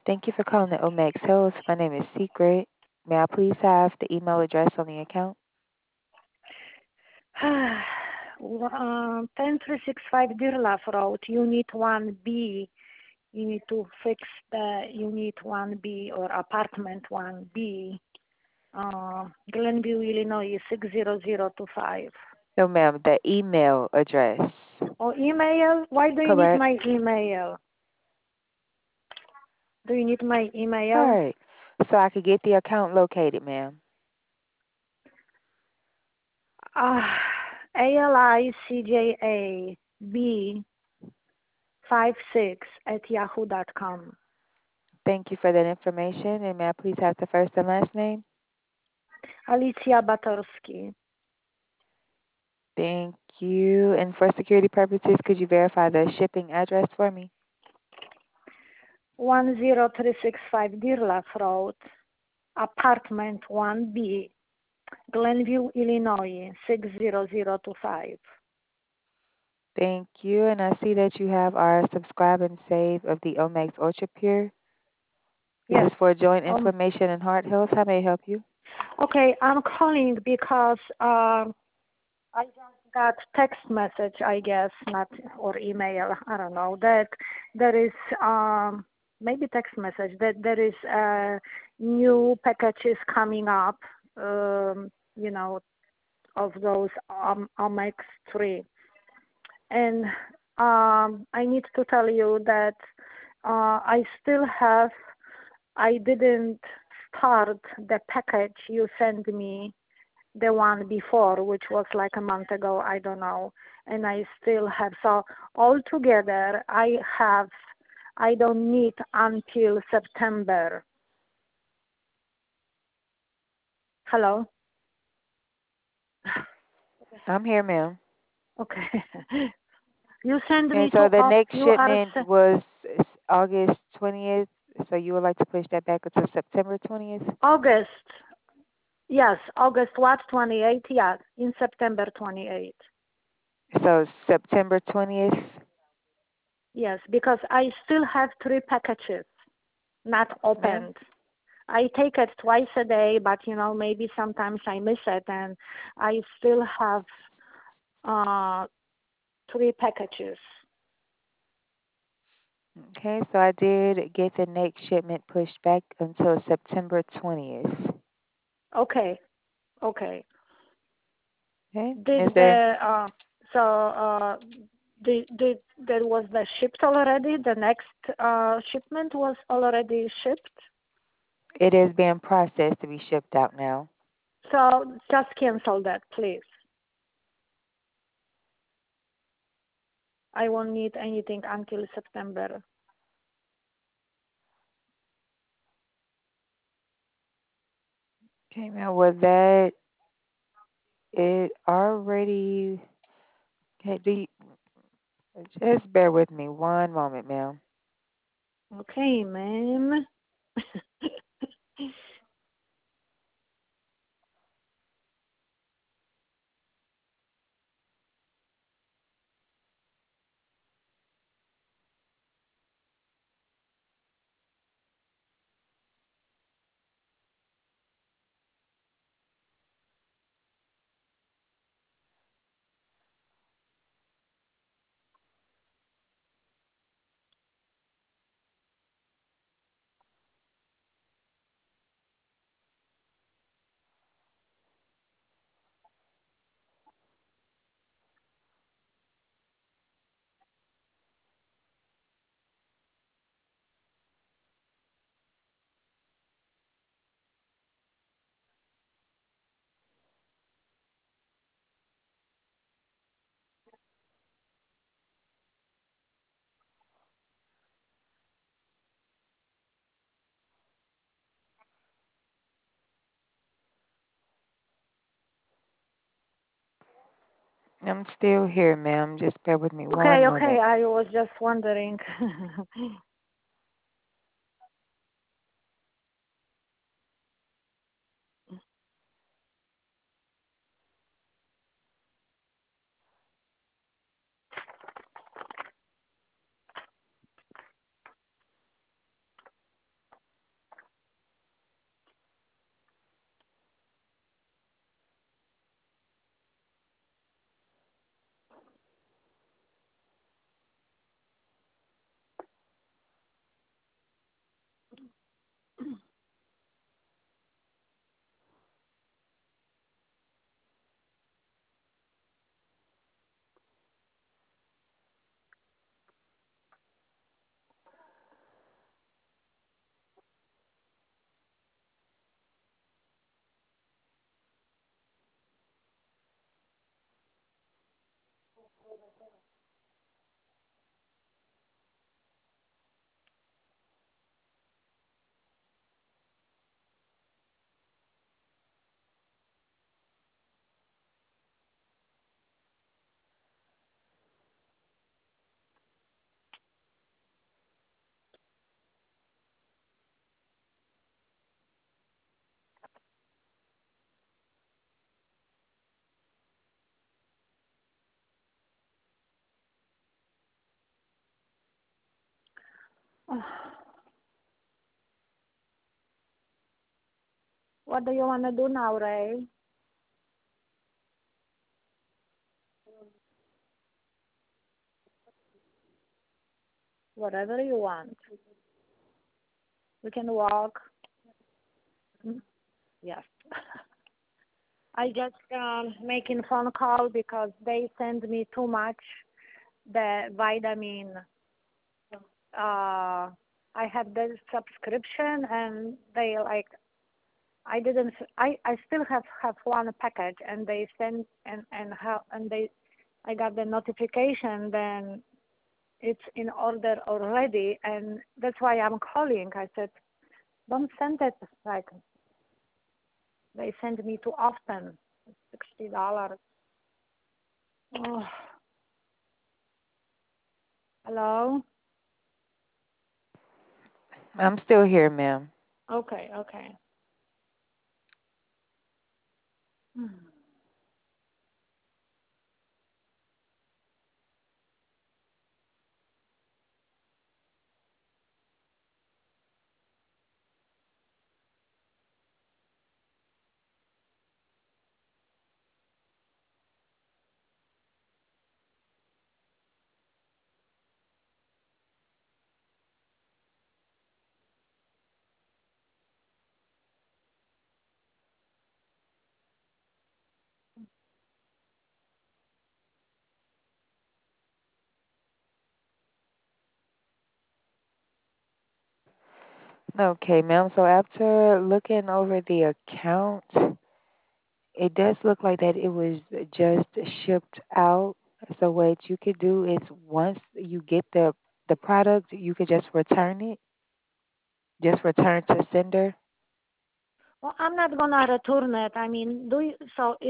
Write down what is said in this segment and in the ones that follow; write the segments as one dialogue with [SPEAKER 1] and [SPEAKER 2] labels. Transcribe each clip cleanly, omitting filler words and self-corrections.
[SPEAKER 1] Thank you for calling the Omex Hills. My name is Secret. May I please have the email address on the account?
[SPEAKER 2] 10365 Dirlaff Road, Unit 1B. You need to fix the Unit 1B or Apartment 1B, Glenview, Illinois 60025.
[SPEAKER 1] No, ma'am, the email address.
[SPEAKER 2] Or email? Why do you need
[SPEAKER 1] Correct.
[SPEAKER 2] my email? Do you need my
[SPEAKER 1] All
[SPEAKER 2] email?
[SPEAKER 1] right. So I could get the account located, ma'am.
[SPEAKER 2] Uh, ALICJAB56 @yahoo.com.
[SPEAKER 1] Thank you for that information. And may I please have the first and last name?
[SPEAKER 2] Alicja Batorski.
[SPEAKER 1] Thank you. And for security purposes, could you verify the shipping address for me?
[SPEAKER 2] 10365 Dirlaff Road, Apartment 1B, Glenview, Illinois 60025.
[SPEAKER 1] Thank you. And I see that you have our subscribe and save of the Omex Ultra Pure. This
[SPEAKER 2] Yes.
[SPEAKER 1] is for joint
[SPEAKER 2] Um.
[SPEAKER 1] inflammation and heart health. How may I help you?
[SPEAKER 2] Okay, I'm calling because I just got text message, I guess, not or email. I don't know that there is maybe text message that there is new packages coming up. You know, of those Omex 3, and I need to tell you that I didn't start the package you sent me, the one before, which was like a month ago, I don't know, and I still have. So altogether, I don't need until September. Hello?
[SPEAKER 1] I'm here, ma'am.
[SPEAKER 2] Okay. You send
[SPEAKER 1] And
[SPEAKER 2] me
[SPEAKER 1] so
[SPEAKER 2] to
[SPEAKER 1] the next
[SPEAKER 2] you are
[SPEAKER 1] shipment was August 20th. So you would like to push that back until September 20th?
[SPEAKER 2] August. Yes, August what, 28? Yeah, in September 28.
[SPEAKER 1] So September 20th?
[SPEAKER 2] Yes, because I still have 3 packages not
[SPEAKER 1] Yes, ma'am.
[SPEAKER 2] opened. I take it twice a day, but maybe sometimes I miss it, and I still have uh, 3 packages.
[SPEAKER 1] Okay, so I did get the next shipment pushed back until September 20th.
[SPEAKER 2] Okay, okay.
[SPEAKER 1] Okay,
[SPEAKER 2] Did
[SPEAKER 1] is there?
[SPEAKER 2] the so did there was the shipped already? The next shipment was already shipped.
[SPEAKER 1] It is being processed to be shipped out now.
[SPEAKER 2] So just cancel that, please. I won't need anything until September.
[SPEAKER 1] Okay, now with that, it already. Okay, just bear with me one moment, ma'am.
[SPEAKER 2] Okay, ma'am.
[SPEAKER 1] I'm still here, ma'am. Just bear with me one
[SPEAKER 2] Okay, okay.
[SPEAKER 1] moment.
[SPEAKER 2] I was just wondering. What do you want to do now, Ray? Whatever you want. We can walk. Hmm? Yes. I just making phone call because they send me too much the vitamin. I have the subscription and they like I didn't I still have one package and they send and how and they I got the notification then it's in order already and that's why I'm calling. I said don't send it like they send me too often. $60. Oh, hello.
[SPEAKER 1] I'm still here, ma'am.
[SPEAKER 2] Okay, okay.
[SPEAKER 1] Okay, ma'am. So after looking over the account, it does look like that it was just shipped out. So what you could do is once you get the product, you could just return it. Just return to sender.
[SPEAKER 2] Well, I'm not gonna return it. I mean, do you, so it,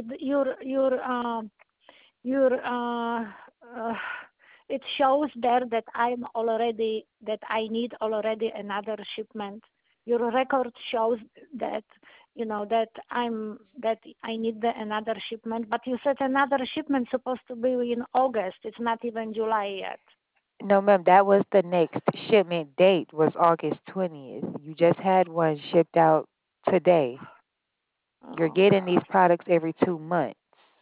[SPEAKER 2] your uh, it shows there that that I need already another shipment. Your record shows that that I need another shipment. But you said another shipment supposed to be in August. It's not even July yet.
[SPEAKER 1] No, ma'am, that was the next shipment date was August 20th. You just had one shipped out today. You're
[SPEAKER 2] Oh
[SPEAKER 1] getting these
[SPEAKER 2] God.
[SPEAKER 1] products every 2 months.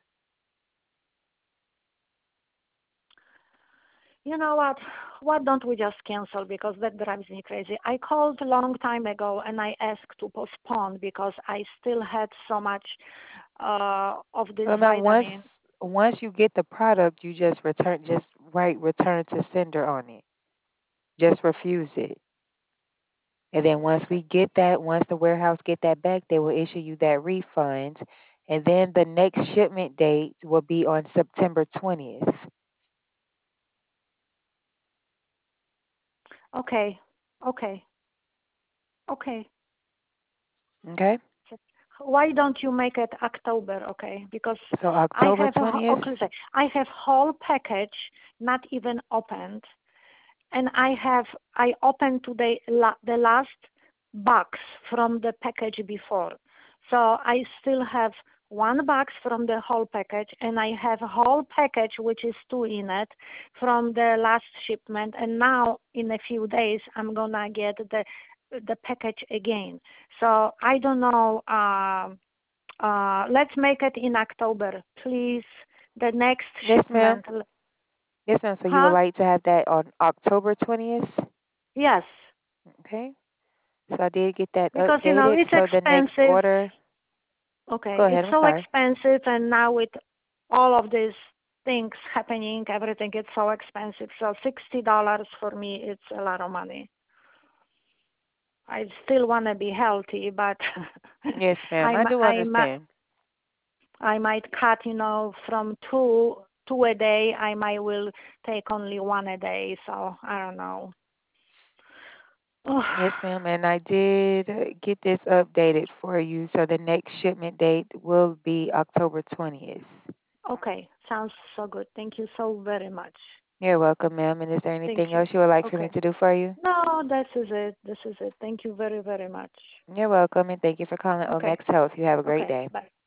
[SPEAKER 2] You know what? Why don't we just cancel because that drives me crazy. I called a long time ago and I asked to postpone because I still had so much of this
[SPEAKER 1] Well, ma'am,
[SPEAKER 2] vitamin.
[SPEAKER 1] once you get the product, you just write return to sender on it. Just refuse it. And then
[SPEAKER 2] Okay.
[SPEAKER 1] once the warehouse get that back, they will issue you that refund. And then the next shipment date will be on September 20th.
[SPEAKER 2] Okay. Okay. Okay.
[SPEAKER 1] Okay?
[SPEAKER 2] So why don't you make it October? Okay, because
[SPEAKER 1] So October 20th.
[SPEAKER 2] okay, I have whole package not even opened, and I opened today the last box from the package before. So I still have one box from the whole package and I have a whole package which is two in it from the last shipment and now in a few days I'm gonna get the package again. So I don't know let's make it in October, please. The next
[SPEAKER 1] Yes, ma'am.
[SPEAKER 2] shipment.
[SPEAKER 1] Yes, ma'am. So you would
[SPEAKER 2] Huh?
[SPEAKER 1] like to have that on October 20th?
[SPEAKER 2] Yes.
[SPEAKER 1] Okay. So I did get that
[SPEAKER 2] Because
[SPEAKER 1] updated.
[SPEAKER 2] it's
[SPEAKER 1] So the next
[SPEAKER 2] expensive.
[SPEAKER 1] order,
[SPEAKER 2] Okay,
[SPEAKER 1] go
[SPEAKER 2] it's
[SPEAKER 1] ahead. I'm
[SPEAKER 2] so
[SPEAKER 1] sorry.
[SPEAKER 2] expensive, and now with all of these things happening, everything is so expensive. So $60 for me, it's a lot of money. I still want to be healthy, but
[SPEAKER 1] Yes, ma'am.
[SPEAKER 2] I
[SPEAKER 1] I
[SPEAKER 2] mi-
[SPEAKER 1] do
[SPEAKER 2] I mi-
[SPEAKER 1] understand.
[SPEAKER 2] I might cut, from two a day. I might will take only one a day. So I don't know.
[SPEAKER 1] Yes, ma'am. And I did get this updated for you. So the next shipment date will be October 20th.
[SPEAKER 2] Okay, sounds so good. Thank you so very much.
[SPEAKER 1] You're welcome, ma'am. And is there
[SPEAKER 2] Thank
[SPEAKER 1] anything
[SPEAKER 2] you.
[SPEAKER 1] else you would like for me
[SPEAKER 2] Okay.
[SPEAKER 1] to do for you?
[SPEAKER 2] No, this is it. This is it. Thank you very, very much.
[SPEAKER 1] You're welcome, and thank you for calling
[SPEAKER 2] Okay.
[SPEAKER 1] Omex Health. You have a great
[SPEAKER 2] Okay.
[SPEAKER 1] day.
[SPEAKER 2] Bye.